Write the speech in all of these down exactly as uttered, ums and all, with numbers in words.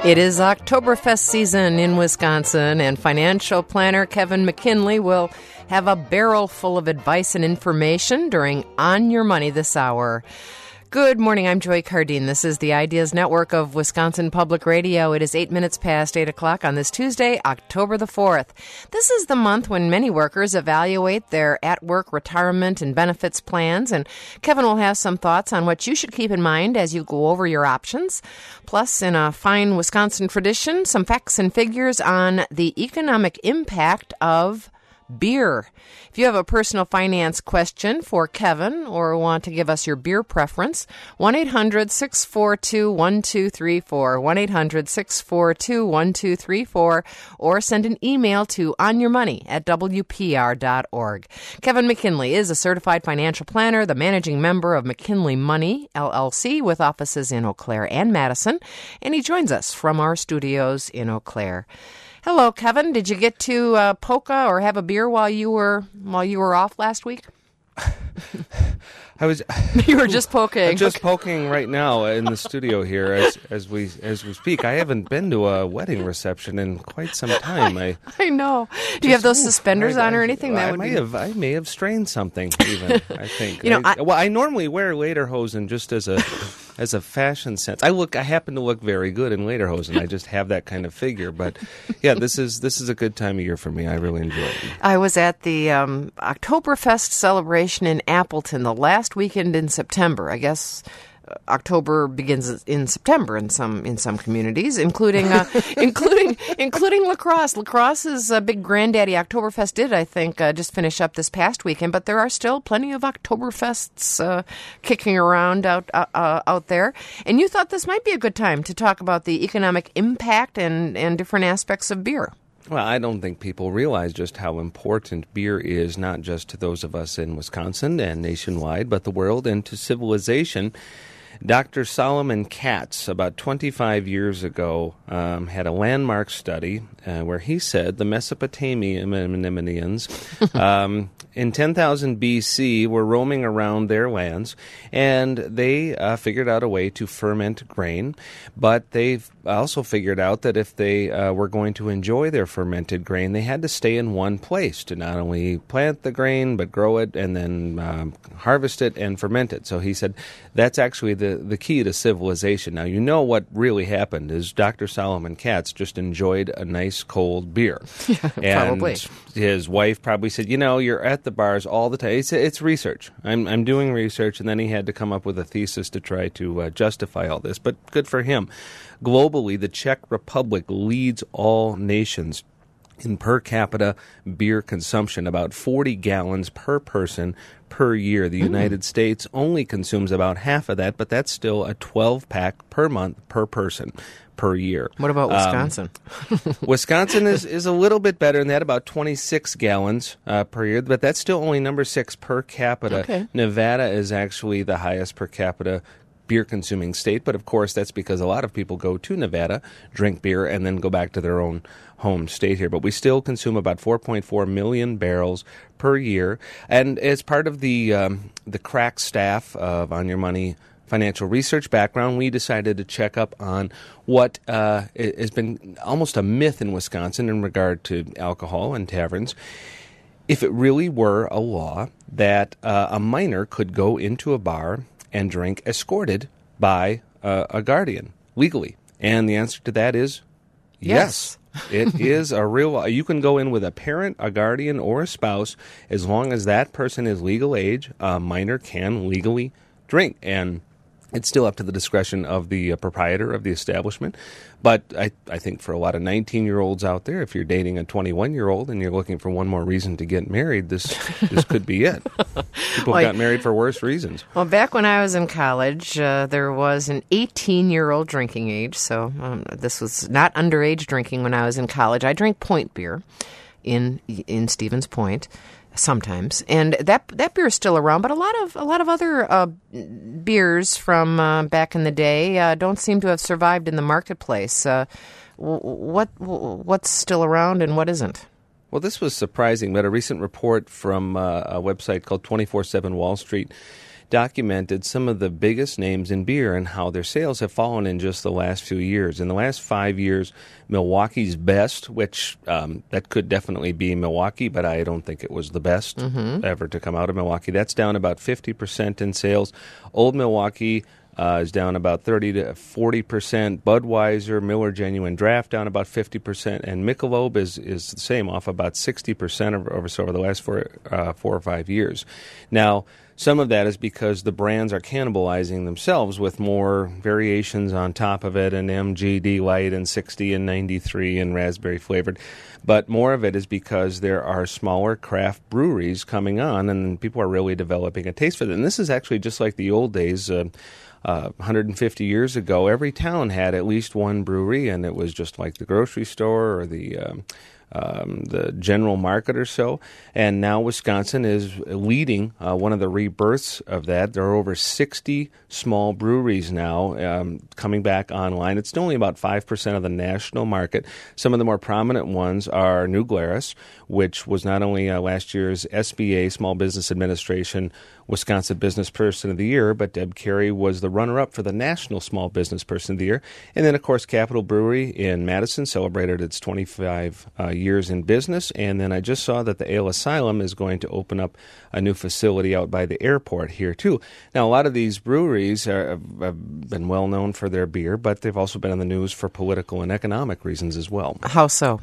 It is Oktoberfest season in Wisconsin, and financial planner Kevin McKinley will have a barrel full of advice and information during On Your Money this hour. Good morning, I'm Joy Cardine. This is the Ideas Network of Wisconsin Public Radio. It is eight minutes past eight o'clock on this Tuesday, October the fourth. This is the month when many workers evaluate their at-work retirement and benefits plans, and Kevin will have some thoughts on what you should keep in mind as you go over your options. Plus, in a fine Wisconsin tradition, some facts and figures on the economic impact of beer. If you have a personal finance question for Kevin or want to give us your beer preference, one eight hundred six four two one two three four, one eight hundred six four two one two three four, or send an email to onyourmoney at w p r dot org. Kevin McKinley is a certified financial planner, the managing member of McKinley Money, L L C, with offices in Eau Claire and Madison, and he joins us from our studios in Eau Claire. Hello, Kevin. Did you get to uh, polka or have a beer while you were while you were off last week? I was. You were just poking. I'm just poking right now in the studio here as as we as we speak. I haven't been to a wedding reception in quite some time. I I know. Do you have those suspenders I, on or I, anything? I, That I would may be... have I may have strained something. Even I think. You know, I, I... well, I normally wear lederhosen just as a as a fashion sense. I look. I happen to look very good in lederhosen. I just have that kind of figure. But yeah, this is this is a good time of year for me. I really enjoy it. I was at the um, Oktoberfest celebration in Appleton the last weekend in September. I guess uh, October begins in September in some in some communities, including uh, including including La Crosse. La Crosse's uh, big granddaddy Oktoberfest did, I think, uh, just finish up this past weekend. But there are still plenty of Oktoberfests uh, kicking around out uh, uh, out there. And you thought this might be a good time to talk about the economic impact and, and different aspects of beer. Well, I don't think people realize just how important beer is, not just to those of us in Wisconsin and nationwide, but the world and to civilization. Doctor Solomon Katz, about twenty-five years ago, um, had a landmark study uh, where he said the Mesopotamians um, in ten thousand B C were roaming around their lands, and they uh, figured out a way to ferment grain, but they also figured out that if they uh, were going to enjoy their fermented grain, they had to stay in one place to not only plant the grain, but grow it and then um, harvest it and ferment it. So he said that's actually the, the key to civilization. Now, you know what really happened is Doctor Solomon Katz just enjoyed a nice cold beer. Yeah, and probably. His wife probably said, you know, you're at the bars all the time. It's, it's research. I'm, I'm doing research, and then he had to come up with a thesis to try to uh, justify all this. But good for him. Globally, the Czech Republic leads all nations in per capita beer consumption, about forty gallons per person per year. The mm. United States only consumes about half of that, but that's still a twelve-pack per month per person per year. What about Wisconsin? Um, Wisconsin is, is a little bit better than that, about twenty-six gallons uh, per year, but that's still only number six per capita. Okay. Nevada is actually the highest per capita beer-consuming state, but of course that's because a lot of people go to Nevada, drink beer, and then go back to their own home state here. But we still consume about four point four million barrels per year, and as part of the um, the crack staff of On Your Money financial research background, we decided to check up on what uh, has been almost a myth in Wisconsin in regard to alcohol and taverns. If it really were a law that uh, a minor could go into a bar and drink escorted by uh, a guardian legally? And the answer to that is yes. yes. It is a real, you can go in with a parent, a guardian, or a spouse. As long as that person is legal age, a minor can legally drink. And it's still up to the discretion of the uh, proprietor of the establishment. But I, I think for a lot of nineteen-year-olds out there, if you're dating a twenty-one-year-old and you're looking for one more reason to get married, this this could be it. People well, got married for worse reasons. Well, back when I was in college, uh, there was an eighteen-year-old drinking age. So um, this was not underage drinking when I was in college. I drank Point beer in in Stevens Point. Sometimes, and that that beer is still around, but a lot of a lot of other uh, beers from uh, back in the day uh, don't seem to have survived in the marketplace. Uh, what what's still around and what isn't? Well, this was surprising, but a recent report from uh, a website called twenty-four seven Wall Street documented some of the biggest names in beer and how their sales have fallen in just the last few years. In the last five years, Milwaukee's best, which um, that could definitely be Milwaukee, but I don't think it was the best mm-hmm. ever to come out of Milwaukee. That's down about fifty percent in sales. Old Milwaukee Uh, is down about thirty to forty percent. Budweiser, Miller Genuine Draft down about fifty percent. And Michelob is, is the same, off about sixty percent over, over, so over the last four, uh, four or five years. Now, some of that is because the brands are cannibalizing themselves with more variations on top of it, and M G D Light and sixty and ninety-three and raspberry flavored. But more of it is because there are smaller craft breweries coming on, and people are really developing a taste for them. And this is actually just like the old days. Uh, Uh, one hundred fifty years ago, every town had at least one brewery, and it was just like the grocery store or the um, um, the general market or so. And now Wisconsin is leading uh, one of the rebirths of that. There are over sixty small breweries now um, coming back online. It's only about five percent of the national market. Some of the more prominent ones are New Glarus, which was not only uh, last year's S B A, Small Business Administration, Wisconsin Business Person of the Year, but Deb Carey was the runner-up for the National Small Business Person of the Year. And then, of course, Capital Brewery in Madison celebrated its twenty-five uh, years in business. And then I just saw that the Ale Asylum is going to open up a new facility out by the airport here, too. Now, a lot of these breweries are, have been well known for their beer, but they've also been in the news for political and economic reasons as well. How so?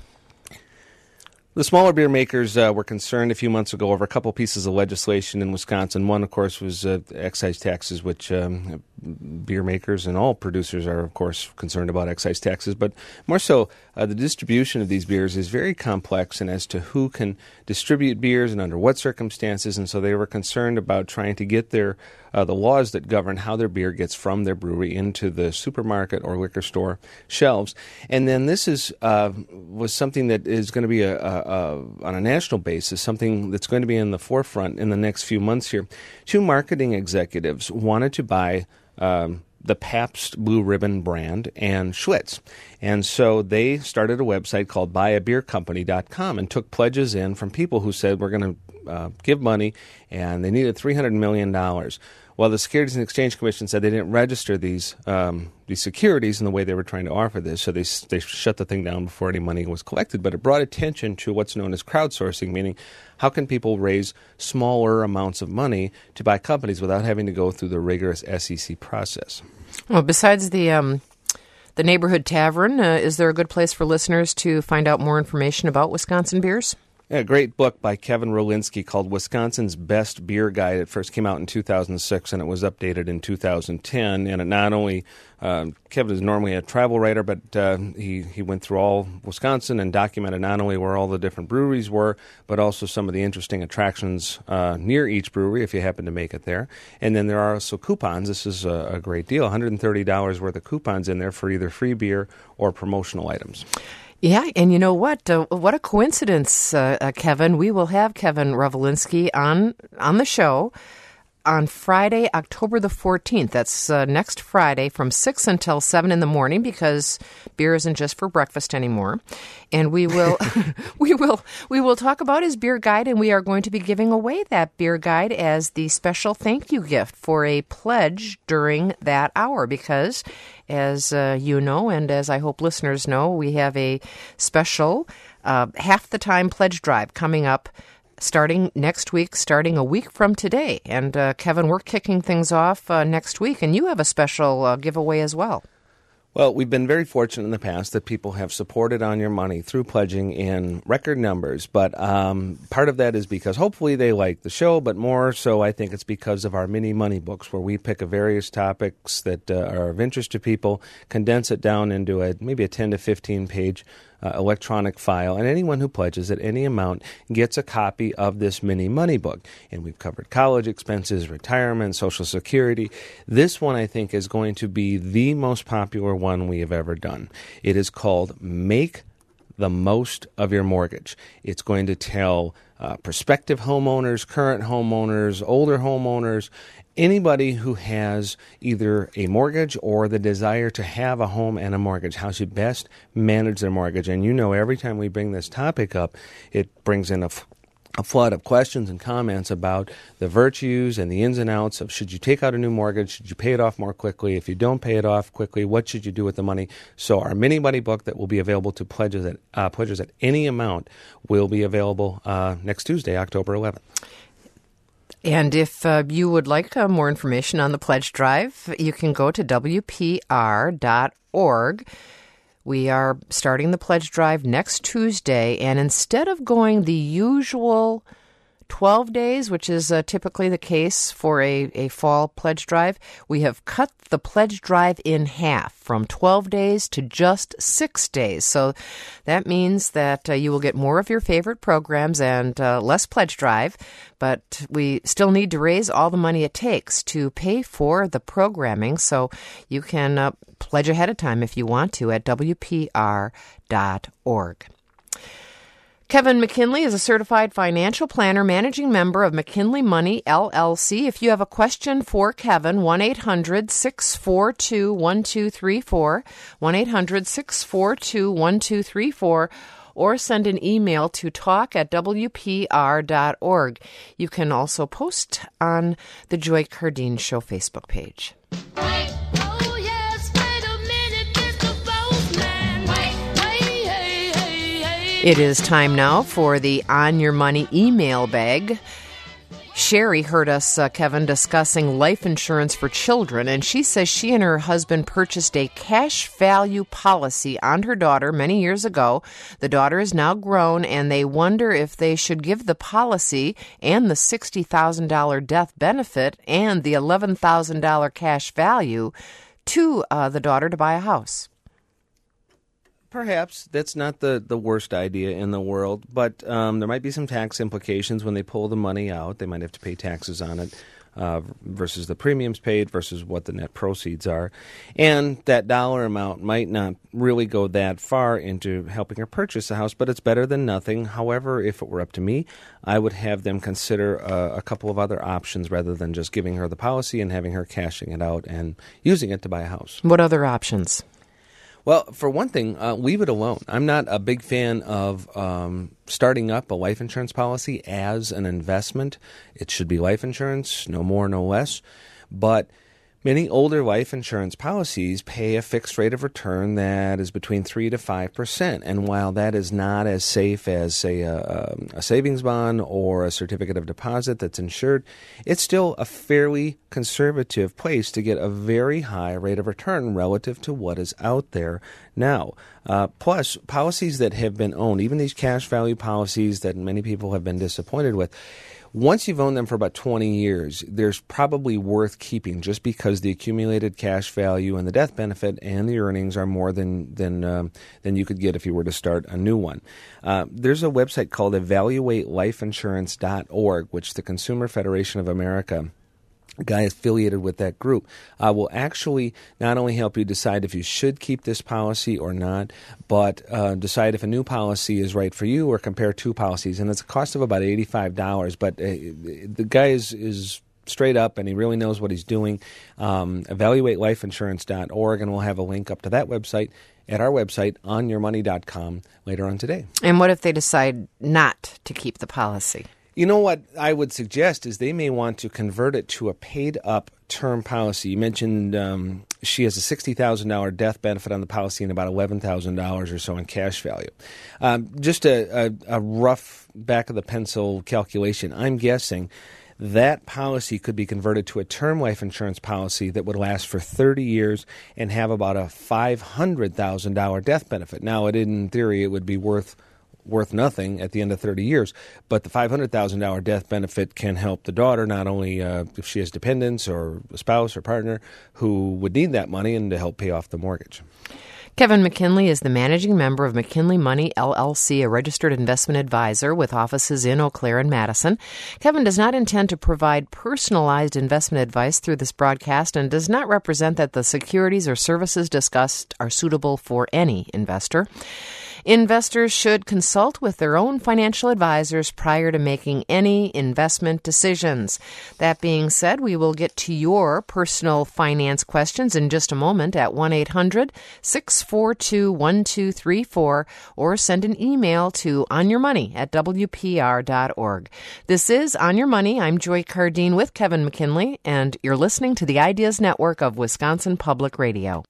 The smaller beer makers uh, were concerned a few months ago over a couple pieces of legislation in Wisconsin. One, of course, was uh, excise taxes, which um, beer makers and all producers are, of course, concerned about excise taxes. But more so, uh, the distribution of these beers is very complex, and as to who can distribute beers and under what circumstances. And so they were concerned about trying to get their uh, the laws that govern how their beer gets from their brewery into the supermarket or liquor store shelves. And then this is uh, was something that is going to be a, a Uh, on a national basis, something that's going to be in the forefront in the next few months here. Two marketing executives wanted to buy um, the Pabst Blue Ribbon brand and Schlitz. And so they started a website called buy a beer company dot com and took pledges in from people who said we're going to uh, give money, and they needed three hundred million dollars. Well, the Securities and Exchange Commission said they didn't register these um, these securities in the way they were trying to offer this, so they they shut the thing down before any money was collected. But it brought attention to what's known as crowdsourcing, meaning how can people raise smaller amounts of money to buy companies without having to go through the rigorous S E C process. Well, besides the um, the neighborhood tavern, uh, is there a good place for listeners to find out more information about Wisconsin beers? Yeah, a great book by Kevin Rolinski called Wisconsin's Best Beer Guide. It first came out in two thousand six, and it was updated in two thousand ten. And it not only, uh, Kevin is normally a travel writer, but uh, he, he went through all Wisconsin and documented not only where all the different breweries were, but also some of the interesting attractions uh, near each brewery, if you happen to make it there. And then there are also coupons. This is a, a great deal, one hundred thirty dollars worth of coupons in there for either free beer or promotional items. Yeah, and you know what? Uh, what a coincidence, uh, uh, Kevin. We will have Kevin Rolinski on on the show on Friday, October the fourteenth. That's uh, next Friday from six until seven in the morning, because beer isn't just for breakfast anymore. And we will we will we will talk about his beer guide, and we are going to be giving away that beer guide as the special thank you gift for a pledge during that hour, because as uh, you know, and as I hope listeners know, we have a special uh, half the time pledge drive coming up starting next week, starting a week from today. And uh, Kevin, we're kicking things off uh, next week, and you have a special uh, giveaway as well. Well, we've been very fortunate in the past that people have supported On Your Money through pledging in record numbers. But um, part of that is because hopefully they like the show, but more so I think it's because of our mini money books, where we pick a various topics that uh, are of interest to people, condense it down into a maybe a ten to fifteen page Uh, electronic file, and anyone who pledges at any amount gets a copy of this mini money book. And we've covered college expenses, retirement, Social Security. This one, I think, is going to be the most popular one we have ever done. It is called Make the Most of Your Mortgage. It's going to tell uh, prospective homeowners, current homeowners, older homeowners, anybody who has either a mortgage or the desire to have a home and a mortgage, how to best manage their mortgage. And you know, every time we bring this topic up, it brings in a, f- a flood of questions and comments about the virtues and the ins and outs of should you take out a new mortgage, should you pay it off more quickly, if you don't pay it off quickly, what should you do with the money? So our mini money book that will be available to pledges at, uh, pledges at any amount will be available uh, next Tuesday, October eleventh. And if uh, you would like uh, more information on the pledge drive, you can go to W P R dot org. We are starting the pledge drive next Tuesday, and instead of going the usual twelve days, which is uh, typically the case for a, a fall pledge drive, we have cut the pledge drive in half from twelve days to just six days. So that means that uh, you will get more of your favorite programs and uh, less pledge drive, but we still need to raise all the money it takes to pay for the programming. So you can uh, pledge ahead of time if you want to at W P R dot org. Kevin McKinley is a certified financial planner, managing member of McKinley Money, L L C. If you have a question for Kevin, one eight hundred six four two one two three four, one eight hundred six four two one two three four, or send an email to talk at W P R dot org. You can also post on the Joy Cardine Show Facebook page. It is time now for the On Your Money email bag. Sherry heard us, uh, Kevin, discussing life insurance for children, and she says she and her husband purchased a cash value policy on her daughter many years ago. The daughter is now grown, and they wonder if they should give the policy and the sixty thousand dollars death benefit and the eleven thousand dollars cash value to uh, the daughter to buy a house. Perhaps that's not the, the worst idea in the world, but um, there might be some tax implications when they pull the money out. They might have to pay taxes on it uh, versus the premiums paid versus what the net proceeds are. And that dollar amount might not really go that far into helping her purchase a house, but it's better than nothing. However, if it were up to me, I would have them consider uh, a couple of other options rather than just giving her the policy and having her cashing it out and using it to buy a house. What other options? Well, for one thing, uh, leave it alone. I'm not a big fan of um, starting up a life insurance policy as an investment. It should be life insurance, no more, no less. But many older life insurance policies pay a fixed rate of return that is between three to five percent. And while that is not as safe as, say, a, a savings bond or a certificate of deposit that's insured, it's still a fairly conservative place to get a very high rate of return relative to what is out there now. Uh, plus, policies that have been owned, even these cash value policies that many people have been disappointed with, once you've owned them for about twenty years, there's probably worth keeping just because the accumulated cash value and the death benefit and the earnings are more than than um, than you could get if you were to start a new one. Uh, there's a website called evaluate life insurance dot org, which the Consumer Federation of America, a guy affiliated with that group, uh, will actually not only help you decide if you should keep this policy or not, but uh, decide if a new policy is right for you or compare two policies. And it's a cost of about eighty-five dollars, but uh, the guy is, is straight up and he really knows what he's doing. Um, evaluate life insurance dot org, and we'll have a link up to that website at our website, on your money dot com, later on today. And what if they decide not to keep the policy? You know what I would suggest is they may want to convert it to a paid-up term policy. You mentioned um, she has a sixty thousand dollars death benefit on the policy and about eleven thousand dollars or so in cash value. Um, just a, a, a rough back-of-the-pencil calculation, I'm guessing that policy could be converted to a term life insurance policy that would last for thirty years and have about a five hundred thousand dollars death benefit. Now, it, in theory, it would be worth worth nothing at the end of thirty years, but the five hundred thousand dollars death benefit can help the daughter, not only uh, if she has dependents or a spouse or partner who would need that money, and to help pay off the mortgage. Kevin McKinley is the managing member of McKinley Money, L L C, a registered investment advisor with offices in Eau Claire and Madison. Kevin does not intend to provide personalized investment advice through this broadcast and does not represent that the securities or services discussed are suitable for any investor. Investors should consult with their own financial advisors prior to making any investment decisions. That being said, we will get to your personal finance questions in just a moment at one eight hundred six four two one two three four or send an email to onyourmoney at w p r dot org. This is On Your Money. I'm Joy Cardine with Kevin McKinley, and you're listening to the Ideas Network of Wisconsin Public Radio.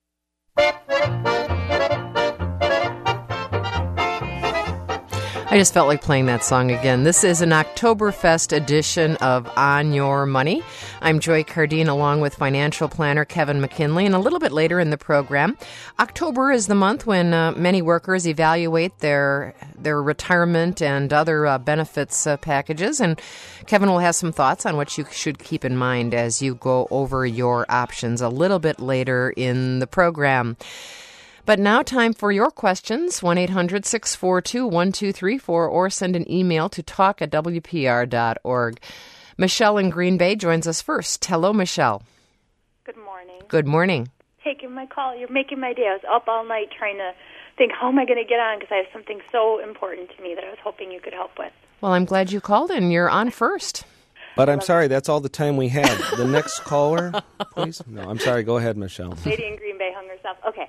I just felt like playing that song again. This is an Oktoberfest edition of On Your Money. I'm Joy Cardine along with financial planner Kevin McKinley. And a little bit later in the program, October is the month when uh, many workers evaluate their their retirement and other uh, benefits uh, packages. And Kevin will have some thoughts on what you should keep in mind as you go over your options a little bit later in the program. But now time for your questions, one eight hundred six four two one two three four, or send an email to talk at w p r dot org. Michelle in Green Bay joins us first. Hello, Michelle. Good morning. Good morning. Taking my call. You're making my day. I was up all night trying to think, how am I going to get on, because I have something so important to me that I was hoping you could help with. Well, I'm glad you called, and you're on first. But I'm sorry, that's all the time we have. The next caller, please. No, I'm sorry. Go ahead, Michelle. Lady in Green Bay hung herself. Okay.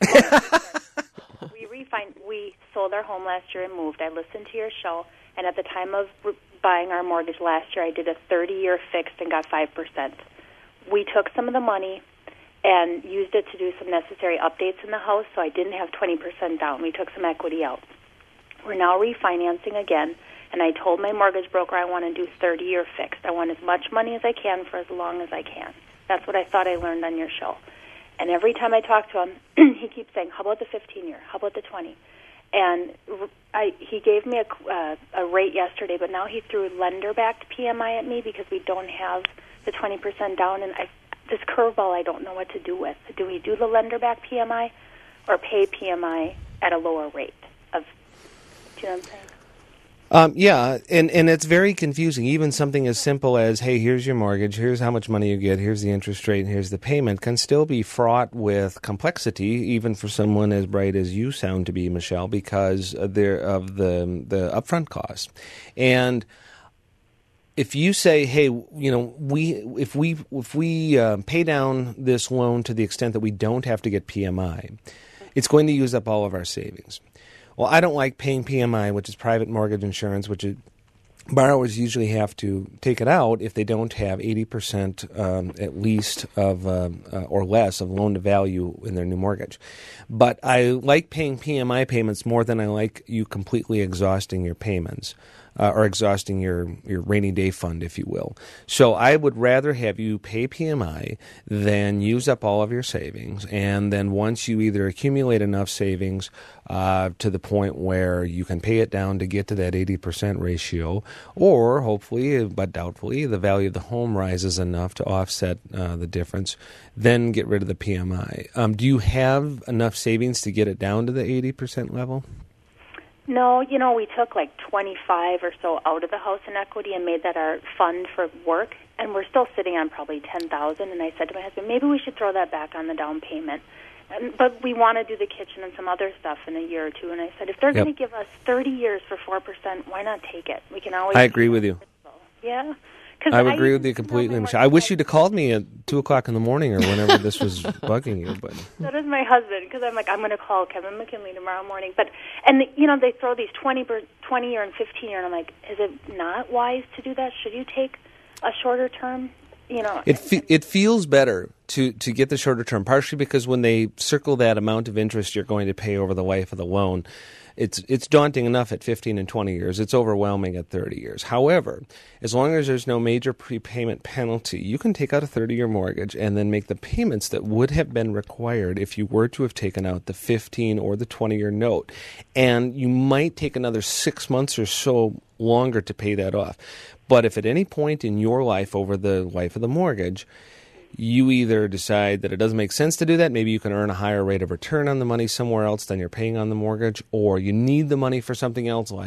we refined. We sold our home last year and moved. I listened to your show, and at the time of re- buying our mortgage last year, I did a thirty-year fixed and got five percent. We took some of the money and used it to do some necessary updates in the house, so I didn't have twenty percent down. We took some equity out. We're now refinancing again, and I told my mortgage broker I want to do thirty-year fixed. I want as much money as I can for as long as I can. That's what I thought I learned on your show. And every time I talk to him, he keeps saying, how about the fifteen-year? How about the twenty? And I, he gave me a, uh, a rate yesterday, but now he threw lender-backed P M I at me because we don't have the twenty percent down. And I, this curveball I don't know what to do with. Do we do the lender-backed P M I or pay P M I at a lower rate? Of, do you know what I'm saying? Um, yeah, and, and it's very confusing. Even something as simple as, hey, here's your mortgage, here's how much money you get, here's the interest rate, and here's the payment, can still be fraught with complexity, even for someone as bright as you sound to be, Michelle, because of the, of the, the upfront costs. And if you say, hey, you know, we if we if we uh, pay down this loan to the extent that we don't have to get P M I, it's going to use up all of our savings. Well, I don't like paying P M I, which is private mortgage insurance, which is, borrowers usually have to take it out if they don't have eighty percent um, at least of uh, uh, or less of loan to value in their new mortgage. But I like paying P M I payments more than I like you completely exhausting your payments. Uh, or exhausting your, your rainy day fund, if you will. So I would rather have you pay P M I than use up all of your savings. And then once you either accumulate enough savings uh, to the point where you can pay it down to get to that eighty percent ratio, or hopefully, but doubtfully, the value of the home rises enough to offset uh, the difference, then get rid of the P M I. Um, do you have enough savings to get it down to the eighty percent level? No, you know, we took like twenty-five or so out of the house in equity and made that our fund for work, and we're still sitting on probably ten thousand. And I said to my husband, maybe we should throw that back on the down payment. And, but we want to do the kitchen and some other stuff in a year or two. And I said, if they're yep. going to give us thirty years for four percent, why not take it? We can always. I agree with you. Yeah. I would I agree with you completely, Michelle. I wish you'd have called me at two o'clock in the morning or whenever this was bugging you. But so does my husband, because I'm like, I'm going to call Kevin McKinley tomorrow morning. But and you know, they throw these twenty, twenty year and fifteen year, and I'm like, is it not wise to do that? Should you take a shorter term? You know, it fe- it feels better to, to get the shorter term, partially because when they circle that amount of interest you're going to pay over the life of the loan, It's it's daunting enough at fifteen and twenty years. It's overwhelming at thirty years. However, as long as there's no major prepayment penalty, you can take out a thirty-year mortgage and then make the payments that would have been required if you were to have taken out the fifteen or the twenty-year note. And you might take another six months or so longer to pay that off. But if at any point in your life over the life of the mortgage, you either decide that it doesn't make sense to do that, maybe you can earn a higher rate of return on the money somewhere else than you're paying on the mortgage, or you need the money for something else like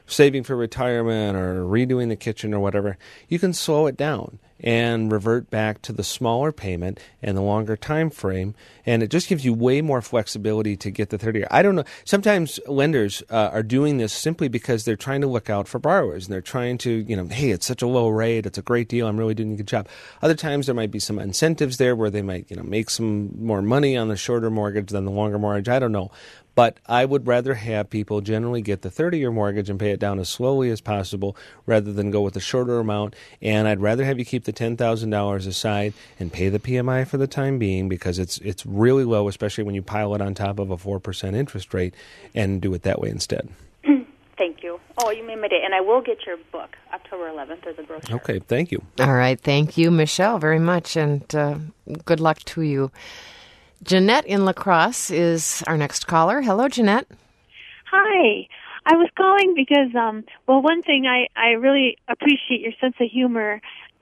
saving for retirement or redoing the kitchen or whatever, you can slow it down and revert back to the smaller payment and the longer time frame, and it just gives you way more flexibility to get the thirty year. I don't know. Sometimes lenders uh, are doing this simply because they're trying to look out for borrowers, and they're trying to, you know, hey, it's such a low rate, it's a great deal, I'm really doing a good job. Other times there might be some incentives there where they might, you know, make some more money on the shorter mortgage than the longer mortgage. I don't know. But I would rather have people generally get the thirty-year mortgage and pay it down as slowly as possible rather than go with a shorter amount. And I'd rather have you keep the ten thousand dollars aside and pay the P M I for the time being, because it's it's really low, especially when you pile it on top of a four percent interest rate, and do it that way instead. Thank you. Oh, you made my day. And I will get your book, October eleventh, as a brochure. Okay, thank you. All right, thank you, Michelle, very much, and uh, good luck to you. Jeanette in La Crosse is our next caller. Hello, Jeanette. Hi. I was calling because, um, well, one thing, I, I really appreciate your sense of humor,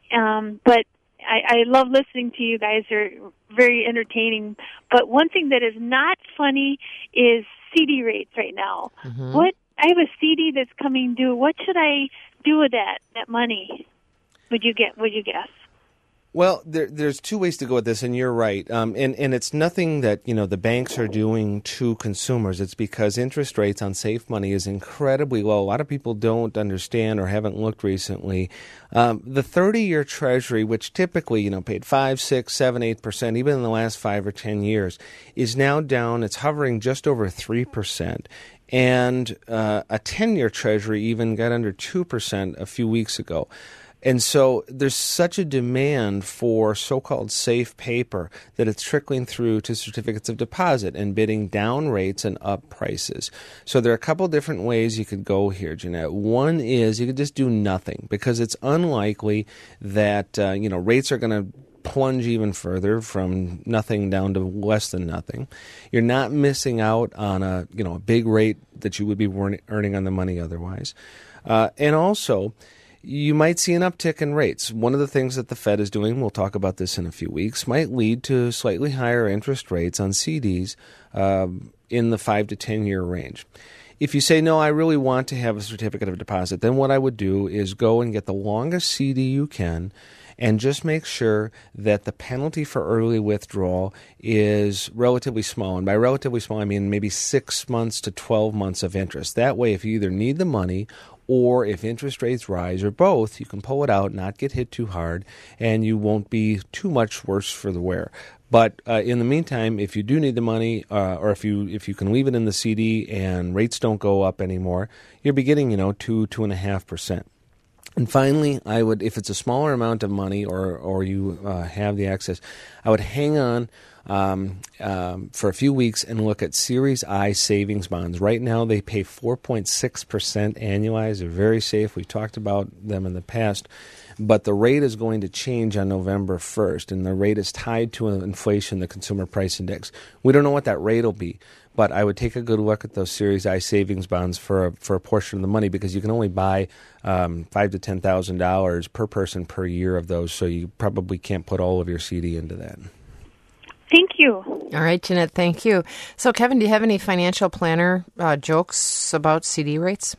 um, but I, I love listening to you guys. You're very entertaining. But one thing that is not funny is C D rates right now. Mm-hmm. What I have a C D that's coming due. What should I do with that, that money? Would you get? Would you guess? Well, there, there's two ways to go with this, and you're right. Um, and, and it's nothing that, you know, the banks are doing to consumers. It's because interest rates on safe money is incredibly low. A lot of people don't understand or haven't looked recently. Um, the thirty-year Treasury, which typically, you know, paid five, six, seven, eight percent, even in the last five or ten years, is now down. It's hovering just over three percent. And uh, a ten-year Treasury even got under two percent a few weeks ago. And so there's such a demand for so-called safe paper that it's trickling through to certificates of deposit and bidding down rates and up prices. So there are a couple different ways you could go here, Jeanette. One is you could just do nothing, because it's unlikely that uh, you know rates are going to plunge even further from nothing down to less than nothing. You're not missing out on a you know a big rate that you would be earning on the money otherwise, uh, and also you might see an uptick in rates. One of the things that the Fed is doing, we'll talk about this in a few weeks, might lead to slightly higher interest rates on C Ds um, in the five to ten year range. If you say, no, I really want to have a certificate of deposit, then what I would do is go and get the longest C D you can, and just make sure that the penalty for early withdrawal is relatively small. And by relatively small, I mean maybe six months to twelve months of interest. That way, if you either need the money or if interest rates rise, or both, you can pull it out, not get hit too hard, and you won't be too much worse for the wear. But uh, in the meantime, if you do need the money, uh, or if you if you can leave it in the C D and rates don't go up anymore, you'll be getting, you know, two, two and a half percent. And finally, I would, if it's a smaller amount of money or or you uh, have the access, I would hang on um, um, for a few weeks and look at Series I savings bonds. Right now, they pay four point six percent annualized. They're very safe. We've talked about them in the past. But the rate is going to change on November first, and the rate is tied to inflation, the Consumer Price Index. We don't know what that rate will be, but I would take a good look at those Series I savings bonds for a, for a portion of the money, because you can only buy um, five to ten thousand dollars per person per year of those, so you probably can't put all of your C D into that. Thank you. All right, Jeanette, thank you. So, Kevin, do you have any financial planner uh, jokes about C D rates?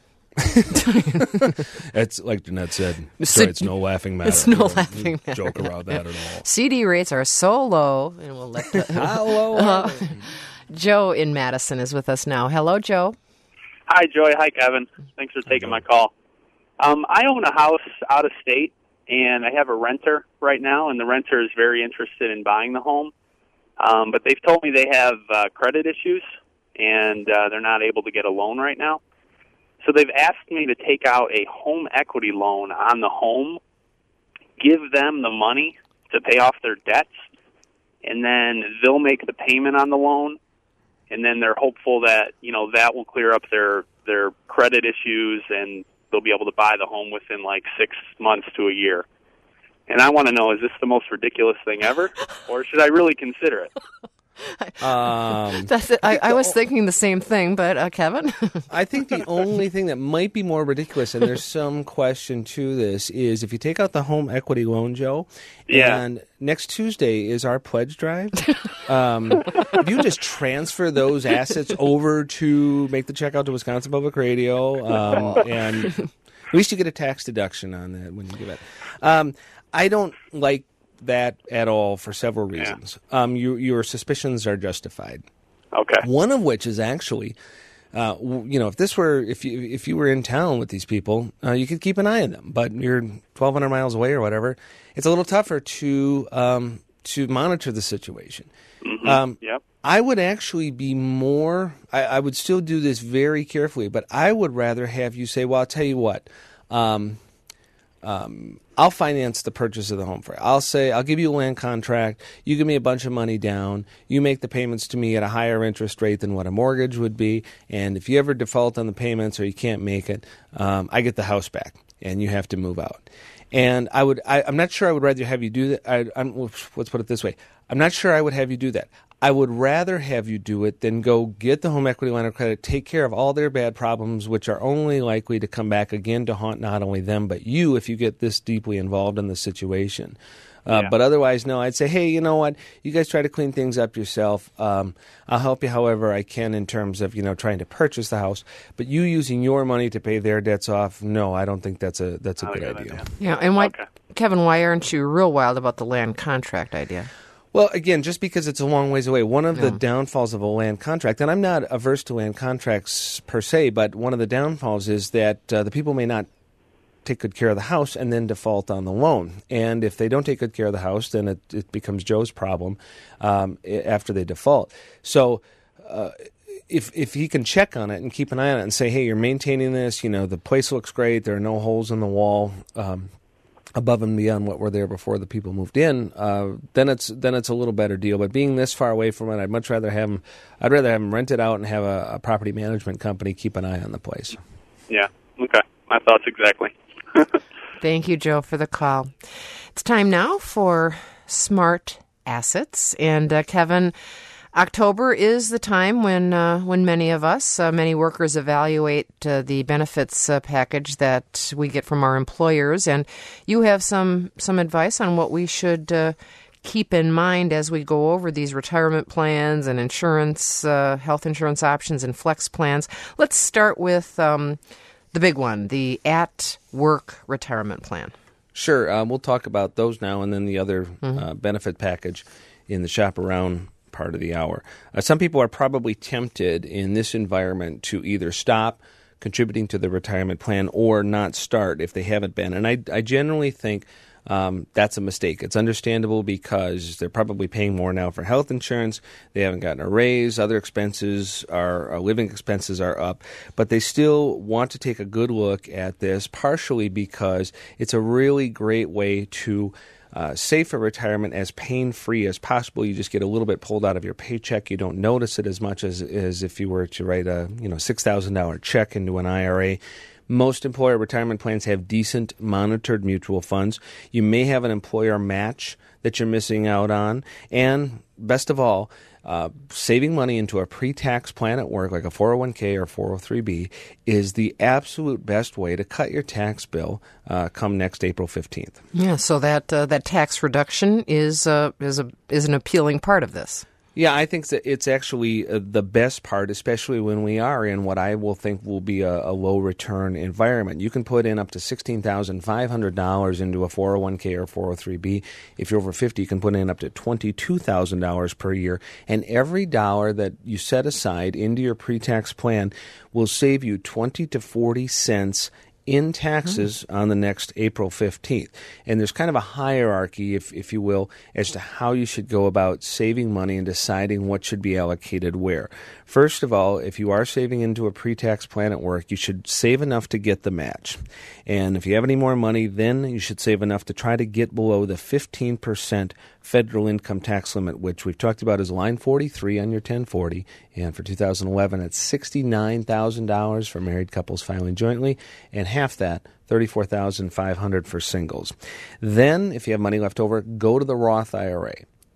It's like Jeanette said, so it's no laughing matter. It's no laughing matter. Joke around that at all. C D rates are so low, and we'll let the, how low uh, Joe in Madison is with us now. Hello, Joe. Hi, Joy. Hi, Kevin. Thanks for taking my call. Um, I own a house out of state, and I have a renter right now, and the renter is very interested in buying the home. Um, but they've told me they have uh, credit issues, and uh, they're not able to get a loan right now. So they've asked me to take out a home equity loan on the home, give them the money to pay off their debts, and then they'll make the payment on the loan, and then they're hopeful that, you know, that will clear up their, their credit issues, and they'll be able to buy the home within like six months to a year. And I want to know, is this the most ridiculous thing ever, or should I really consider it? Um, That's it. I, I was thinking the same thing, but uh, Kevin? I think the only thing that might be more ridiculous, and there's some question to this, is if you take out the home equity loan, Joe, Yeah. and next Tuesday is our pledge drive. Um, if you just transfer those assets over to make the check out to Wisconsin Public Radio, um, and at least you get a tax deduction on that when you give it. Um, I don't like that at all for several reasons. Yeah. Um, you, your suspicions are justified. Okay. One of which is actually, uh, you know, if this were, if you if you were in town with these people, uh, you could keep an eye on them. But you're twelve hundred miles away or whatever. It's a little tougher to um, to monitor the situation. Mm-hmm. Um, yep. I would actually be more. I, I would still do this very carefully, but I would rather have you say, "Well, I'll tell you what." Um, Um, I'll finance the purchase of the home for you. I'll say, I'll give you a land contract. You give me a bunch of money down. You make the payments to me at a higher interest rate than what a mortgage would be. And if you ever default on the payments or you can't make it, um, I get the house back and you have to move out. And I would, I, I'm not sure I would rather have you do that. I, I'm, let's put it this way. I'm not sure I would have you do that. I would rather have you do it than go get the home equity line of credit, take care of all their bad problems, which are only likely to come back again to haunt not only them but you if you get this deeply involved in the situation. Uh, yeah. But otherwise, no, I'd say, hey, you know what? You guys try to clean things up yourself. Um, I'll help you however I can in terms of, you know, trying to purchase the house. But you using your money to pay their debts off, no, I don't think that's a that's a Not good, a good idea. idea. Yeah, and why, Okay. Kevin, why aren't you real wild about the land contract idea? Well, again, just because it's a long ways away, one of Yeah. the downfalls of a land contract, and I'm not averse to land contracts per se, but one of the downfalls is that uh, the people may not take good care of the house and then default on the loan. And if they don't take good care of the house, then it, it becomes Joe's problem um, after they default. So uh, if if he can check on it and keep an eye on it and say, hey, you're maintaining this, you know, the place looks great, there are no holes in the wall, um, above and beyond what were there before the people moved in, uh, then it's then it's a little better deal. But being this far away from it, I'd much rather have them. I'd rather have them rent it out and have a, a property management company keep an eye on the place. Yeah. Okay. My thoughts exactly. Thank you, Joe, for the call. It's time now for Smart Assets, and uh, Kevin. October is the time when uh, when many of us, uh, many workers, evaluate uh, the benefits uh, package that we get from our employers, and you have some some advice on what we should uh, keep in mind as we go over these retirement plans and insurance, uh, health insurance options and flex plans. Let's start with um, the big one, the at-work retirement plan. Sure, uh, we'll talk about those now, and then the other Mm-hmm. uh, benefit package in the shop around part of the hour. Uh, some people are probably tempted in this environment to either stop contributing to the retirement plan or not start if they haven't been. And I, I generally think um, that's a mistake. It's understandable because they're probably paying more now for health insurance. They haven't gotten a raise. Other expenses are, uh, living expenses are up. But they still want to take a good look at this, partially because it's a really great way to Uh, save for retirement as pain-free as possible. You just get a little bit pulled out of your paycheck. You don't notice it as much as, as if you were to write a you know six thousand dollars check into an I R A. Most employer retirement plans have decent monitored mutual funds. You may have an employer match that you're missing out on. And best of all, Uh, saving money into a pre-tax plan at work, like a four oh one k or four oh three b, is the absolute best way to cut your tax bill uh, come next April fifteenth. Yeah, so that uh, that tax reduction is uh, is a is an appealing part of this. Yeah, I think that it's actually uh, the best part, especially when we are in what I will think will be a, a low-return environment. You can put in up to sixteen thousand five hundred dollars into a four oh one k or four oh three b. If you're over fifty, you can put in up to twenty-two thousand dollars per year. And every dollar that you set aside into your pre-tax plan will save you twenty to forty cents in taxes mm-hmm. on the next April fifteenth. And there's kind of a hierarchy, if if you will, as to how you should go about saving money and deciding what should be allocated where. First of all, if you are saving into a pre-tax plan at work, you should save enough to get the match. And if you have any more money, then you should save enough to try to get below the fifteen percent federal income tax limit, which we've talked about as line forty-three on your ten forty. And for two thousand eleven, it's sixty-nine thousand dollars for married couples filing jointly, and half that, thirty-four thousand five hundred dollars for singles. Then, if you have money left over, go to the Roth I R A.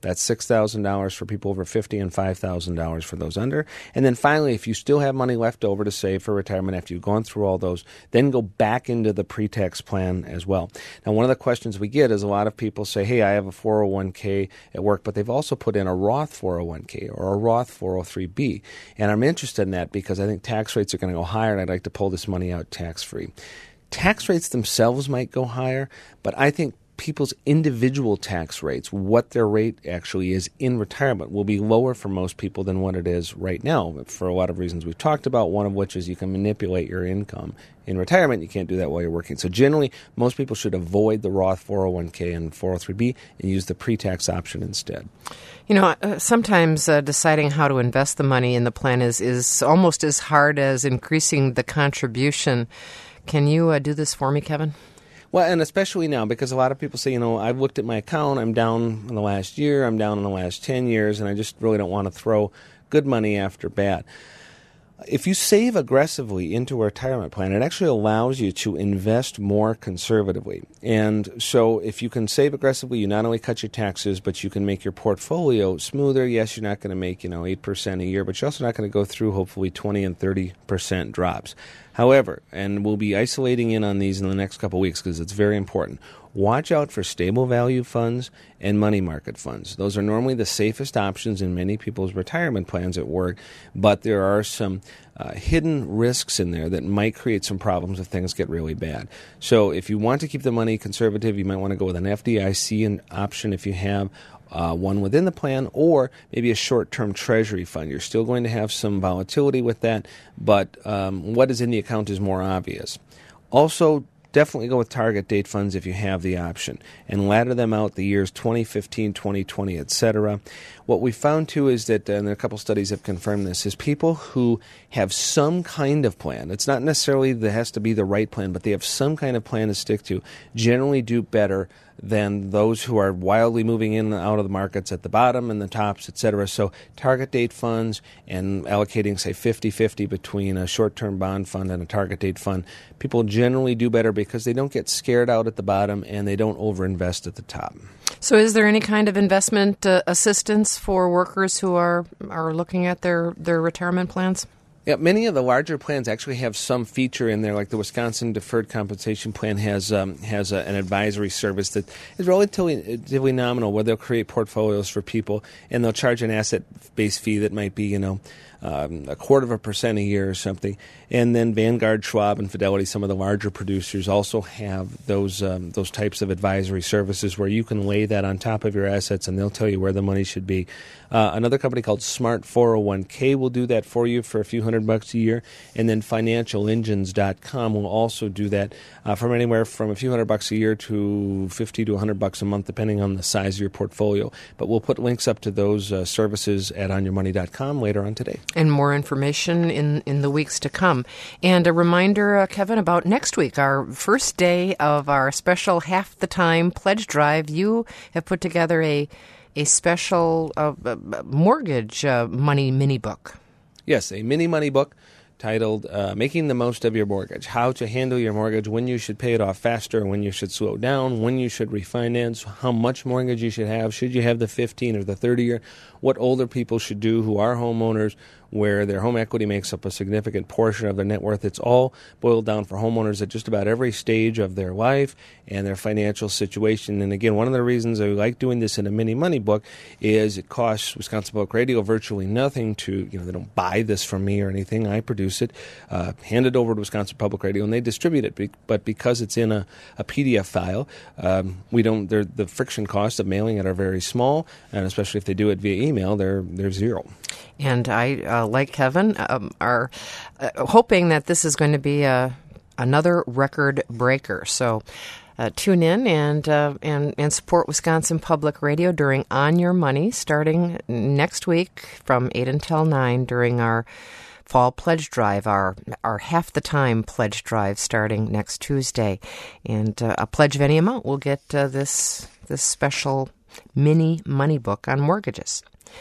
That's six thousand dollars for people over fifty and five thousand dollars for those under. And then finally, if you still have money left over to save for retirement after you've gone through all those, then go back into the pre-tax plan as well. Now, one of the questions we get is a lot of people say, hey, I have a four oh one k at work, but they've also put in a Roth four oh one k or a Roth four oh three b. And I'm interested in that because I think tax rates are going to go higher, and I'd like to pull this money out tax-free. Tax rates themselves might go higher, but I think people's individual tax rates, what their rate actually is in retirement, will be lower for most people than what it is right now for a lot of reasons we've talked about, one of which is you can manipulate your income. In retirement, you can't do that while you're working. So generally, most people should avoid the Roth four oh one k and four oh three b and use the pre-tax option instead. You know, uh, sometimes uh, deciding how to invest the money in the plan is, is almost as hard as increasing the contribution. Can you uh, do this for me, Kevin? Well, and especially now, because a lot of people say, you know, I've looked at my account, I'm down in the last year, I'm down in the last ten years, and I just really don't want to throw good money after bad. If you save aggressively into a retirement plan, it actually allows you to invest more conservatively. And so if you can save aggressively, you not only cut your taxes, but you can make your portfolio smoother. Yes, you're not going to make, you know, eight percent a year, but you're also not going to go through hopefully twenty and thirty percent drops. However, and we'll be isolating in on these in the next couple of weeks because it's very important, watch out for stable value funds and money market funds. Those are normally the safest options in many people's retirement plans at work, but there are some uh, hidden risks in there that might create some problems if things get really bad. So if you want to keep the money conservative, you might want to go with an F D I C option if you have Uh, one within the plan, or maybe a short-term treasury fund. You're still going to have some volatility with that, but um, what is in the account is more obvious. Also, definitely go with target date funds if you have the option, and ladder them out the years twenty fifteen, twenty twenty, et cetera. What we found, too, is that, and a couple studies have confirmed this, is people who have some kind of plan, it's not necessarily that it has to be the right plan, but they have some kind of plan to stick to, generally do better than those who are wildly moving in and out of the markets at the bottom and the tops, et cetera. So target date funds and allocating, say, fifty-fifty between a short-term bond fund and a target date fund, people generally do better because they don't get scared out at the bottom and they don't overinvest at the top. So is there any kind of investment uh, assistance for workers who are, are looking at their, their retirement plans? Yeah, many of the larger plans actually have some feature in there, like the Wisconsin Deferred Compensation Plan has um, has a, an advisory service that is relatively, relatively nominal, where they'll create portfolios for people, and they'll charge an asset-based fee that might be, you know, um, a quarter of a percent a year or something. And then Vanguard, Schwab, and Fidelity, some of the larger producers, also have those um, those types of advisory services where you can lay that on top of your assets, and they'll tell you where the money should be. Uh, another company called Smart four oh one k will do that for you for a few hundred bucks a year, and then financial engines dot com will also do that uh, from anywhere from a few hundred bucks a year to fifty to one hundred bucks a month, depending on the size of your portfolio. But we'll put links up to those uh, services at on your money dot com later on today. And more information in, in the weeks to come. And a reminder, uh, Kevin, about next week, our first day of our special Half the Time Pledge Drive. You have put together a a special uh, mortgage uh, money mini book. Yes, a mini money book titled uh, Making the Most of Your Mortgage, how to handle your mortgage, when you should pay it off faster, when you should slow down, when you should refinance, how much mortgage you should have, should you have the fifteen or the thirty year, what older people should do who are homeowners, where their home equity makes up a significant portion of their net worth. It's all boiled down for homeowners at just about every stage of their life and their financial situation. And again, one of the reasons I like doing this in a mini money book is it costs Wisconsin Public Radio virtually nothing to, you know, they don't buy this from me or anything. I produce it, uh, hand it over to Wisconsin Public Radio, and they distribute it. But because it's in a, a P D F file, um, we don't, the friction costs of mailing it are very small, and especially if they do it via email, they're, they're zero. And I, uh, like Kevin, um, are uh, hoping that this is going to be a, another record breaker. So uh, tune in and, uh, and and support Wisconsin Public Radio during On Your Money, starting next week from eight until nine during our Fall Pledge Drive, our our Half the Time Pledge Drive, starting next Tuesday. And uh, a pledge of any amount will get uh, this this special mini money book on mortgages.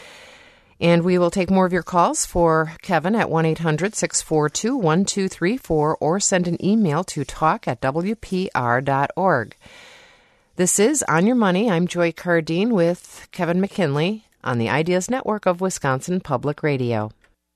And we will take more of your calls for Kevin at one eight hundred six four two one two three four or send an email to talk at w p r dot org. This is On Your Money. I'm Joy Cardine with Kevin McKinley on the Ideas Network of Wisconsin Public Radio.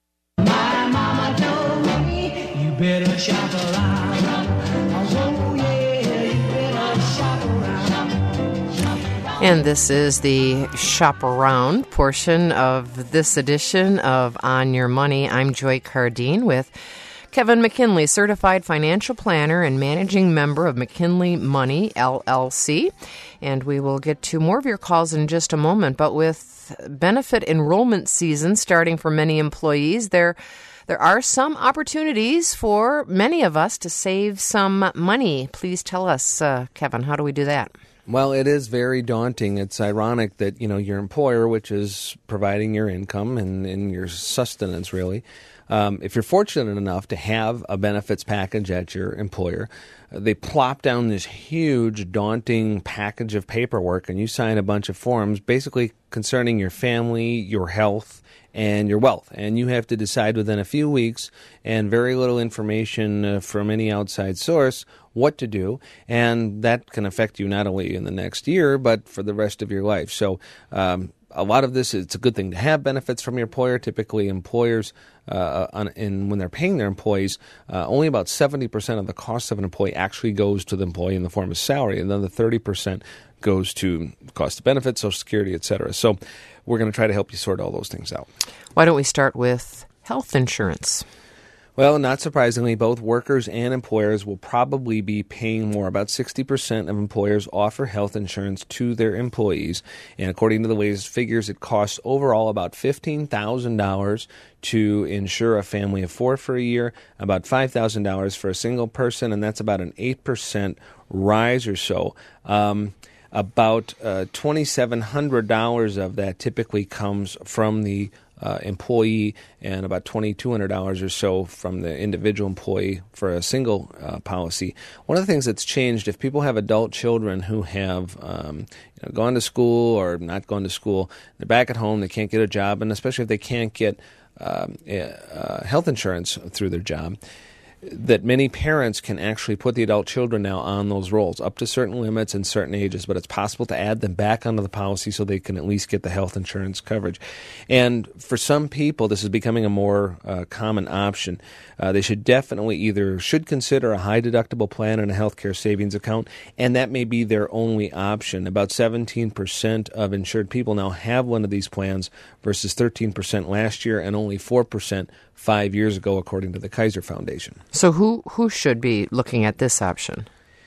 My mama told me you better shop around. Oh, yeah, you better shop around. Shop around. And this is the Shop Around portion of this edition of On Your Money. I'm Joy Cardine with Kevin McKinley, certified financial planner and managing member of McKinley Money, L L C. And we will get to more of your calls in just a moment. But with benefit enrollment season starting for many employees, there there are some opportunities for many of us to save some money. Please tell us, uh, Kevin, how do we do that? Well, it is very daunting. It's ironic that, you know, your employer, which is providing your income and, and your sustenance, really, Um, if you're fortunate enough to have a benefits package at your employer, uh, they plop down this huge, daunting package of paperwork, and you sign a bunch of forms basically concerning your family, your health, and your wealth. And you have to decide within a few weeks and very little information uh, from any outside source what to do. And that can affect you not only in the next year, but for the rest of your life. So um, a lot of this, it's a good thing to have benefits from your employer. Typically, employers, uh, on, in, when they're paying their employees, uh, only about seventy percent of the cost of an employee actually goes to the employee in the form of salary, and then the thirty percent goes to cost of benefits, Social Security, et cetera. So we're going to try to help you sort all those things out. Why don't we start with health insurance? Well, not surprisingly, both workers and employers will probably be paying more. About sixty percent of employers offer health insurance to their employees. And according to the latest figures, it costs overall about fifteen thousand dollars to insure a family of four for a year, about five thousand dollars for a single person, and that's about an eight percent rise or so. Um, about uh, two thousand seven hundred dollars of that typically comes from the Uh, employee, and about two thousand two hundred dollars or so from the individual employee for a single uh, policy. One of the things that's changed, if people have adult children who have um, you know, gone to school or not gone to school, they're back at home, they can't get a job, and especially if they can't get um, uh, health insurance through their job, that many parents can actually put the adult children now on those rolls up to certain limits and certain ages, but it's possible to add them back onto the policy so they can at least get the health insurance coverage. And for some people, this is becoming a more uh, common option. Uh, they should definitely either should consider a high deductible plan and a healthcare savings account, and that may be their only option. About seventeen percent of insured people now have one of these plans versus thirteen percent last year and only four percent five years ago, according to the Kaiser Foundation. So who who should be looking at this option?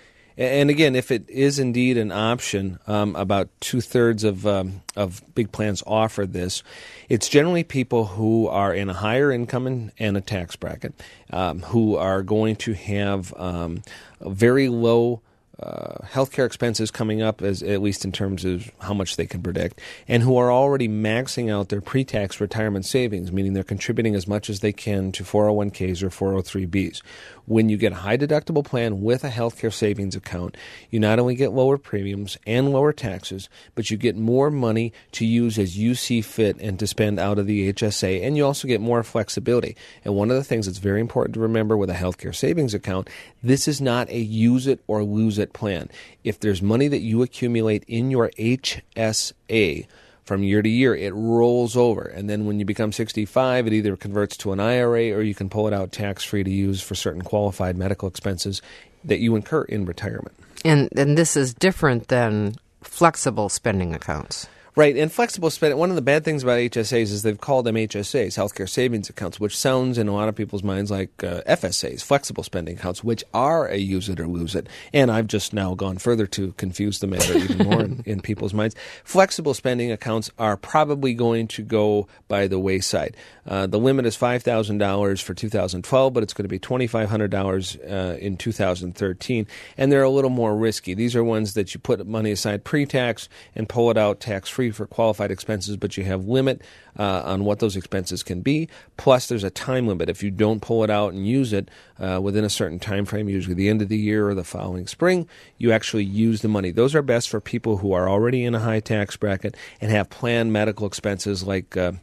And again, if it is indeed an option, um, about two-thirds of um, of big plans offer this. It's generally people who are in a higher income and, and a tax bracket, um, who are going to have um, a very low Uh, healthcare expenses coming up, as at least in terms of how much they can predict, and who are already maxing out their pre-tax retirement savings, meaning they're contributing as much as they can to four oh one k's or four oh three b's. When you get a high deductible plan with a healthcare savings account, you not only get lower premiums and lower taxes, but you get more money to use as you see fit and to spend out of the H S A, and you also get more flexibility. And one of the things that's very important to remember with a healthcare savings account, this is not a use it or lose it plan. If there's money that you accumulate in your H S A from year to year, it rolls over. And then when you become sixty-five, it either converts to an I R A or you can pull it out tax-free to use for certain qualified medical expenses that you incur in retirement. And and this is different than flexible spending accounts. Right, and flexible spending, one of the bad things about H S As is they've called them H S As, healthcare savings accounts, which sounds in a lot of people's minds like uh, F S As, flexible spending accounts, which are a use it or lose it. And I've just now gone further to confuse the matter even more in, in people's minds. Flexible spending accounts are probably going to go by the wayside. Uh, the limit is five thousand dollars for two thousand twelve, but it's going to be twenty-five hundred dollars uh, in two thousand thirteen, and they're a little more risky. These are ones that you put money aside pre-tax and pull it out tax-free for qualified expenses, but you have limit uh, on what those expenses can be. Plus, there's a time limit. If you don't pull it out and use it uh, within a certain time frame, usually the end of the year or the following spring, you actually use the money. Those are best for people who are already in a high tax bracket and have planned medical expenses like uh,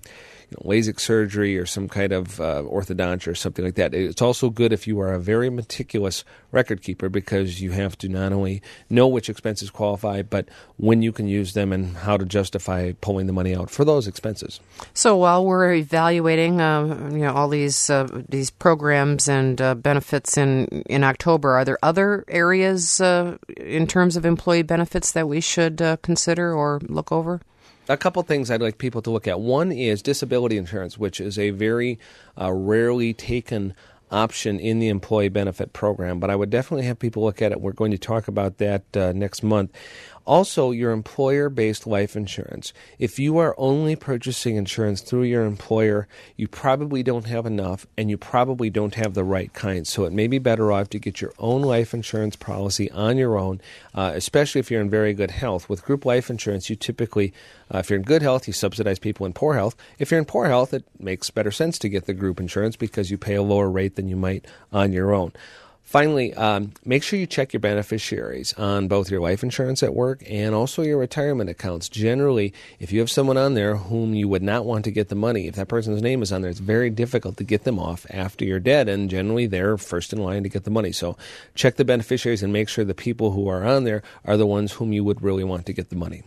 you know, LASIK surgery or some kind of uh, orthodontia or something like that. It's also good if you are a very meticulous record keeper, because you have to not only know which expenses qualify, but when you can use them and how to justify pulling the money out for those expenses. So while we're evaluating, uh, you know, all these uh, these programs and uh, benefits in in October, are there other areas uh, in terms of employee benefits that we should uh, consider or look over? A couple things I'd like people to look at. One is disability insurance, which is a very uh, rarely taken option in the employee benefit program, but I would definitely have people look at it. We're going to talk about that uh, next month. Also, your employer-based life insurance. If you are only purchasing insurance through your employer, you probably don't have enough, and you probably don't have the right kind. So it may be better off to get your own life insurance policy on your own, uh, especially if you're in very good health. With group life insurance, you typically, uh, if you're in good health, you subsidize people in poor health. If you're in poor health, it makes better sense to get the group insurance because you pay a lower rate than you might on your own. Finally, um, make sure you check your beneficiaries on both your life insurance at work and also your retirement accounts. Generally, if you have someone on there whom you would not want to get the money, if that person's name is on there, it's very difficult to get them off after you're dead, and generally they're first in line to get the money. So check the beneficiaries and make sure the people who are on there are the ones whom you would really want to get the money.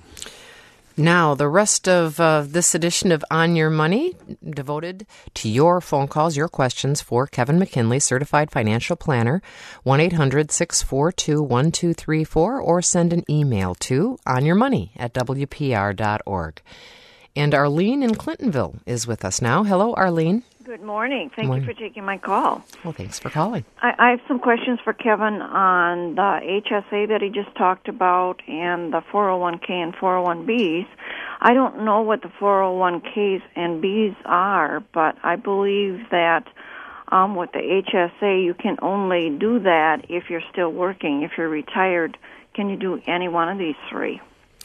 Now, the rest of uh, this edition of On Your Money, devoted to your phone calls, your questions for Kevin McKinley, Certified Financial Planner, one eight hundred six four two one two three four, or send an email to onyourmoney at w p r dot org. And Arlene in Clintonville is with us now. Hello, Arlene. Good morning. Thank Morning. you for taking my call. Well, thanks for calling. I, I have some questions for Kevin on the H S A that he just talked about and the four oh one k and four oh one b's. I don't know what the four oh one k's and b's are, but I believe that um, with the H S A, you can only do that if you're still working. If you're retired, can you do any one of these three?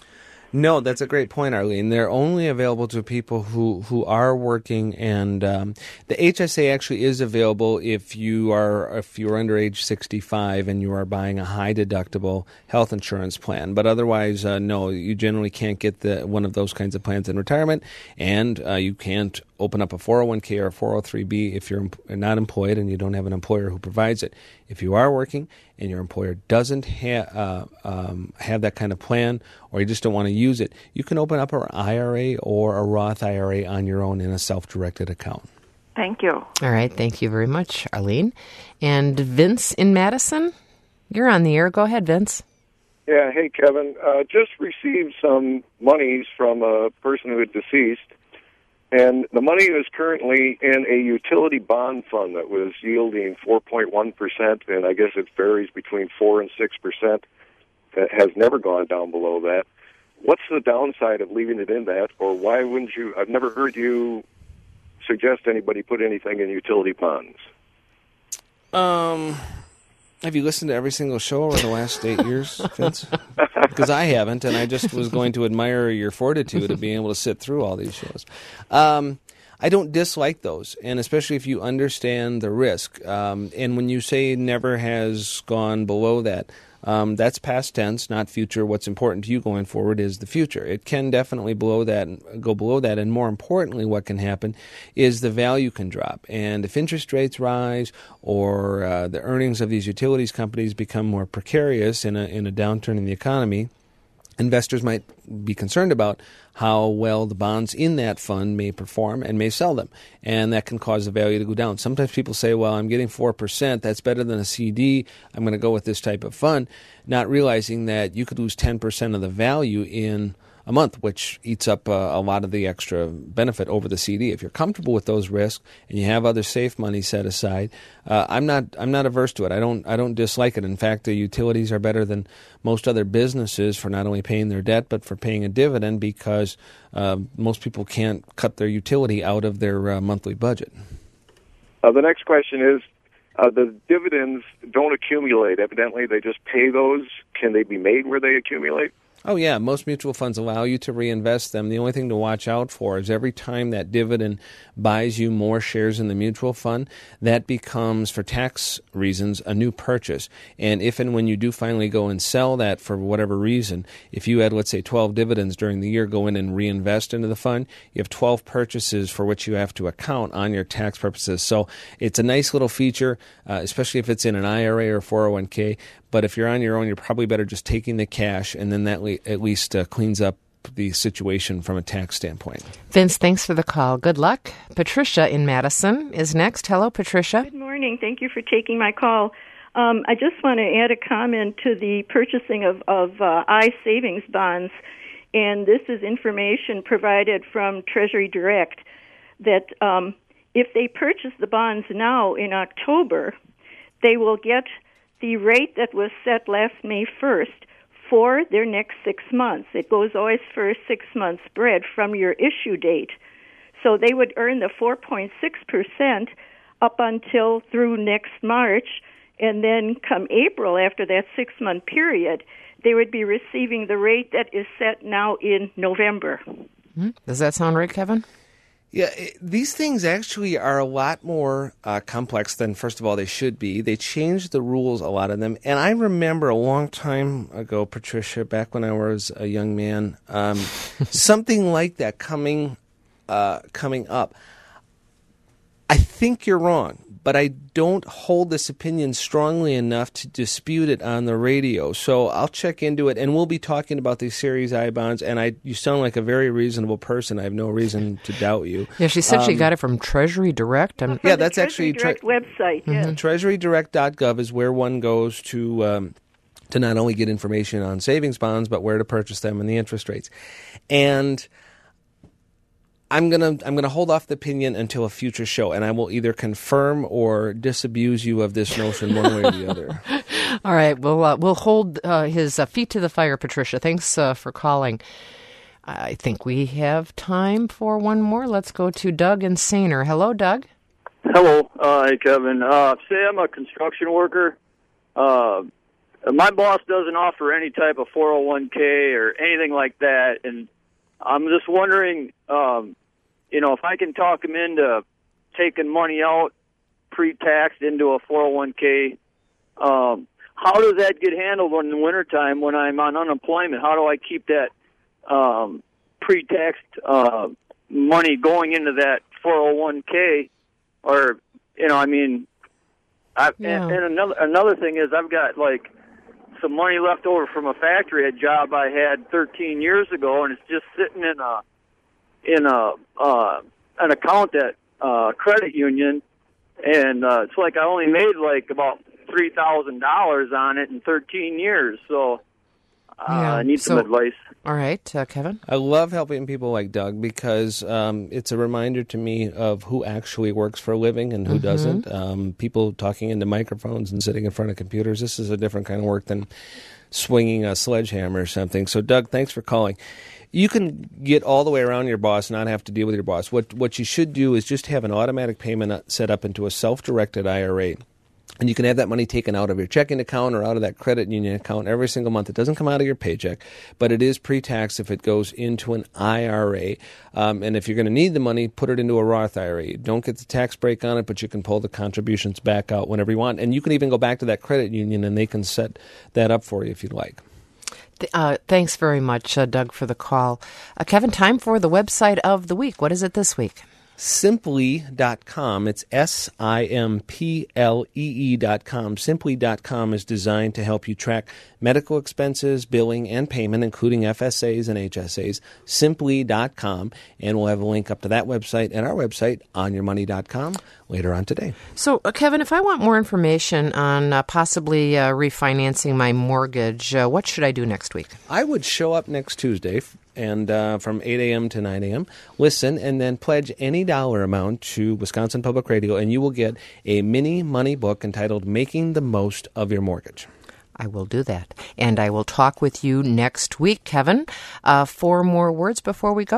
No, that's a great point, Arlene. They're only available to people who, who are working, and um, the H S A actually is available if you are if you're under age sixty-five and you are buying a high deductible health insurance plan. But otherwise, uh, no, you generally can't get the one of those kinds of plans in retirement, and uh, you can't open up a four oh one k or a four oh three b if you're not employed and you don't have an employer who provides it. If you are working and your employer doesn't ha- uh, um, have that kind of plan, or you just don't want to use it, you can open up an I R A or a Roth I R A on your own in a self-directed account. Thank you. All right. Thank you very much, Arlene. And Vince in Madison, you're on the air. Go ahead, Vince. Yeah. Hey, Kevin. Uh, just received some monies from a person who had deceased. And the money is currently in a utility bond fund that was yielding four point one percent, and I guess it varies between four and six percent. It has never gone down below that. What's the downside of leaving it in that, or why wouldn't you? I've never heard you suggest anybody put anything in utility bonds. Um, have you listened to every single show over the last eight years, Vince? Because I haven't, and I just was going to admire your fortitude of being able to sit through all these shows. Um, I don't dislike those, and especially if you understand the risk. Um, and when you say never has gone below that, um, that's past tense, not future. What's important to you going forward is the future. It can definitely below that, go below that, and more importantly, what can happen is the value can drop. And if interest rates rise or uh, the earnings of these utilities companies become more precarious in a in a downturn in the economy, investors might be concerned about how well the bonds in that fund may perform and may sell them, and that can cause the value to go down. Sometimes people say, well, I'm getting four percent, that's better than a C D, I'm going to go with this type of fund, not realizing that you could lose ten percent of the value in a month, which eats up uh, a lot of the extra benefit over the C D. If you're comfortable with those risks and you have other safe money set aside, uh, I'm not I'm not averse to it. I don't I don't dislike it. In fact, the utilities are better than most other businesses for not only paying their debt but for paying a dividend, because uh, most people can't cut their utility out of their uh, monthly budget. Uh, the next question is, uh, the dividends don't accumulate. Evidently, they just pay those. Can they be made where they accumulate? Oh, yeah. Most mutual funds allow you to reinvest them. The only thing to watch out for is every time that dividend buys you more shares in the mutual fund, that becomes, for tax reasons, a new purchase. And if and when you do finally go and sell that for whatever reason, if you had, let's say, twelve dividends during the year, go in and reinvest into the fund, you have twelve purchases for which you have to account on your tax purposes. So it's a nice little feature, uh, especially if it's in an I R A or four oh one k. But if you're on your own, you're probably better just taking the cash, and then that le- at least uh, cleans up the situation from a tax standpoint. Vince, thanks for the call. Good luck. Patricia in Madison is next. Hello, Patricia. Good morning. Thank you for taking my call. Um, I just want to add a comment to the purchasing of, of uh, I savings bonds, and this is information provided from Treasury Direct that um, if they purchase the bonds now in October, they will get the rate that was set last May first for their next six months. It goes always for a six-month spread from your issue date. So they would earn the four point six percent up until through next March, and then come April, after that six-month period, they would be receiving the rate that is set now in November. Mm-hmm. Does that sound right, Kevin? Yeah, it, these things actually are a lot more uh, complex than, first of all, they should be. They changed the rules, a lot of them. And I remember a long time ago, Patricia, back when I was a young man, um, something like that coming uh, coming up. I think you're wrong, but I don't hold this opinion strongly enough to dispute it on the radio. So I'll check into it, and we'll be talking about these Series I bonds. And I, you sound like a very reasonable person. I have no reason to doubt you. Yeah, she said um, she got it from Treasury Direct. Well, yeah, the that's Treasury actually Direct tre- website. mm-hmm. Yeah. treasury direct dot gov is where one goes to um, to not only get information on savings bonds, but where to purchase them and the interest rates. And I'm gonna I'm gonna hold off the opinion until a future show, and I will either confirm or disabuse you of this notion one way or the other. All right, we'll uh, we'll hold uh, his uh, feet to the fire, Patricia. Thanks uh, for calling. I think we have time for one more. Let's go to Doug and Sainer. Hello, Doug. Hello, uh, hey Kevin. Uh, say I'm a construction worker. Uh, my boss doesn't offer any type of four oh one k or anything like that, and I'm just wondering, um, you know, if I can talk him into taking money out pre-taxed into a four oh one k, um, how does that get handled in the wintertime when I'm on unemployment? How do I keep that um, pre-taxed uh, money going into that four oh one k? Or, you know, I mean, I, Yeah. and, and another another thing is I've got, like, some money left over from a factory a job I had thirteen years ago, and it's just sitting in a in a uh, an account at uh, credit union, and uh, it's like I only made like about three thousand dollars on it in thirteen years. So uh, Yeah, I need some so- advice. All right, uh, Kevin. I love helping people like Doug because um, it's a reminder to me of who actually works for a living and who Mm-hmm. doesn't. Um, people talking into microphones and sitting in front of computers. This is a different kind of work than swinging a sledgehammer or something. So, Doug, thanks for calling. You can get all the way around your boss, not have to deal with your boss. What what you should do is just have an automatic payment set up into a self-directed I R A. And you can have that money taken out of your checking account or out of that credit union account every single month. It doesn't come out of your paycheck, but it is pre-tax if it goes into an I R A. Um, and if you're going to need the money, put it into a Roth I R A. You don't get the tax break on it, but you can pull the contributions back out whenever you want. And you can even go back to that credit union, and they can set that up for you if you'd like. Th- Uh, thanks very much, uh, Doug, for the call. Uh, Kevin, time for the website of the week. What is it this week? Simply dot com. It's S I M P L E E dot com. Simply dot com is designed to help you track medical expenses, billing, and payment, including F S As and H S As. Simply dot com. And we'll have a link up to that website and our website, on your money dot com, later on today. So, uh, Kevin, if I want more information on uh, possibly uh, refinancing my mortgage, uh, what should I do next week? I would show up next Tuesday and uh, from eight a.m. to nine a.m., listen, and then pledge any dollar amount to Wisconsin Public Radio, and you will get a mini money book entitled Making the Most of Your Mortgage. I will do that. And I will talk with you next week, Kevin. Uh, four more words before we go.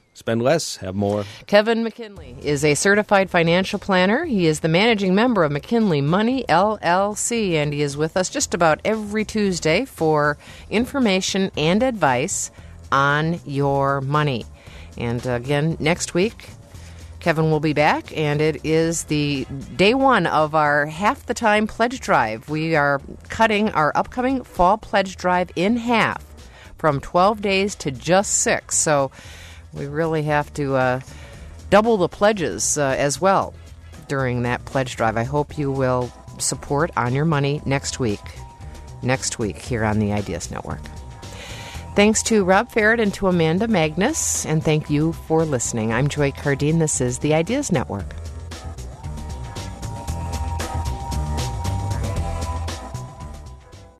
Spend less, have more. Kevin McKinley is a certified financial planner. He is the managing member of McKinley Money, L L C, and he is with us just about every Tuesday for information and advice on your money. And again, next week, Kevin will be back, and it is the day one of our Half the Time Pledge Drive. We are cutting our upcoming fall pledge drive in half from twelve days to just six. So we really have to uh, double the pledges uh, as well during that pledge drive. I hope you will support On Your Money next week, next week here on the Ideas Network. Thanks to Rob Farrett and to Amanda Magnus, and thank you for listening. I'm Joy Cardine. This is the Ideas Network.